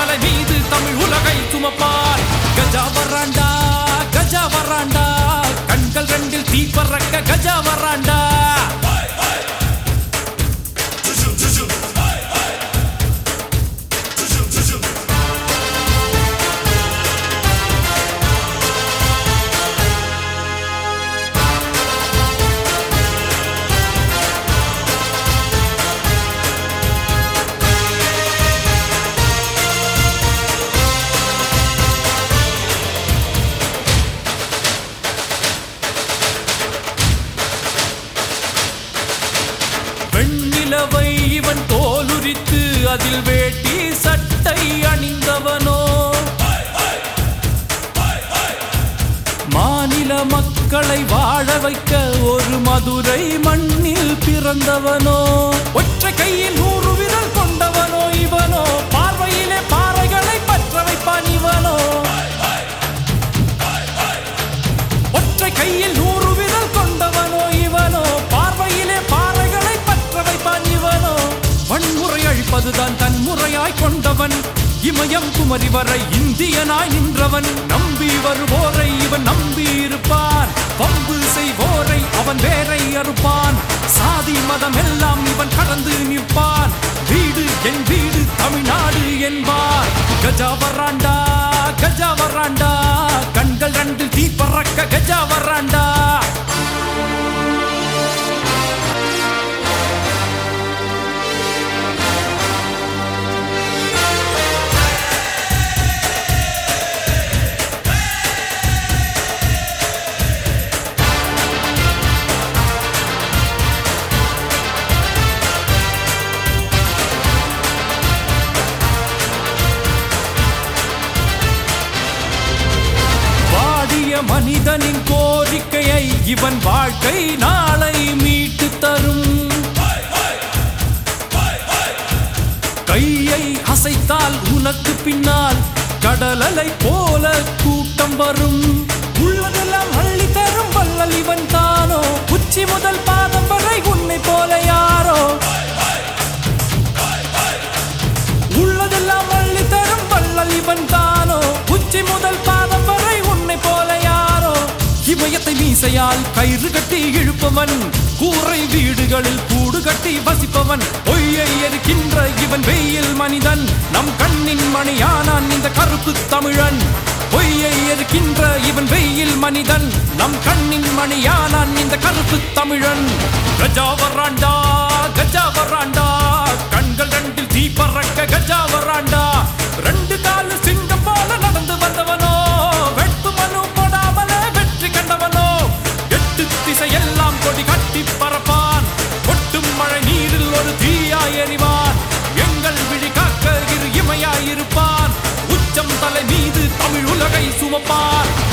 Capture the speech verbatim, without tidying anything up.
தலை மீது தமிழ் உலகை சுமப்பார். கஜா வராண்டா கஜா வராண்டா கண்கள் ரெண்டில் தீ பறக்க கஜா வராண்டா. வெண்ணிலவை இவன் தோலுரித்து அதில் வேட்டி சட்டை அணிந்தவனோ, மாநில மக்களை வாழ வைக்க ஒரு மதுரை மண்ணில் பிறந்தவனோ, ஒற்றை கையில் நூறு விரல் கொண்டவனோ இவனோ, பார்வையிலே பாறைகளை பற்ற வைப்பான் இவனோ, ஒற்றை கையில் நூறு விரல் கொண்டவனோ இவனோ, பார்வையிலே பாறைகளை பற்ற வைப்பான் இவனோ. வன்முறை அழிப்பதுதான் தன் முறையாய் கொண்டவன், இமயம் குமரி வரை இந்தியனாய் நின்றவன். நம்பி வருவோரை இவன் நம்பி இருப்பான், பம்பு செய்வோரை அவன் வேரை அறுப்பான். சாதி மதம் எல்லாம் இவன் கடந்து நிற்பான், வீடு என் வீடு தமிழ்நாடு என்பார். கஜா வராண்டா கஜா வராண்டா கண்கள் ரெண்டு தீ பறக்க கஜா வராண்டா. மனிதனின் கோரிக்கையை இவன் வாழ்க்கை நாளை மீட்டு தரும். கையை அசைத்தால் உனக்கு பின்னால் கடலலை போல கூட்டம் வரும். உள்ளதெல்லாம் அள்ளி தரும் வள்ளல் இவன் தானோ, உச்சி முதல் பாதம் வரை உன்னை போல யாரோ. உள்ளதெல்லாம் அள்ளி தரும் வள்ளல் இவன் தானோ, உச்சி முதல் பாதம் வரை உன்னை போல யாரோ. இமயத்தை மீசையால் கயிறு கட்டி இழுப்பவன், கூரை வீடுகளில் கூடு கட்டி வசிப்பவன். பொய்யை எரிக்கின்ற இவன் வெயில் மனிதன், நம் கண்ணின் மணியானான் இந்த கருப்பு தமிழன். பொய்யை எரிக்கின்ற இவன் வெயில் மனிதன், நம் கண்ணின் மணியானான் இந்த கருப்பு தமிழன். கஜா வராண்டா கஜா வராண்டா கண்கள் ரெண்டில் தீ பறக்க கஜா வராண்டா. ரெண்டு காலு சிங்கம் போல நடந்து வந்தவனோ, வெட்டு மனு போடாமலே வெற்றி கண்டவனோ. எட்டு திசை எல்லாம் கொடி கட்டி பறப்பான், கொட்டும் மழை நீரில் ஒரு தீயாய் எறிவான். எங்கள் விழி காக்க இரு இமையாயிருப்பான், உச்சம் தலை மீது தமிழ் உலகை சுமப்பான்.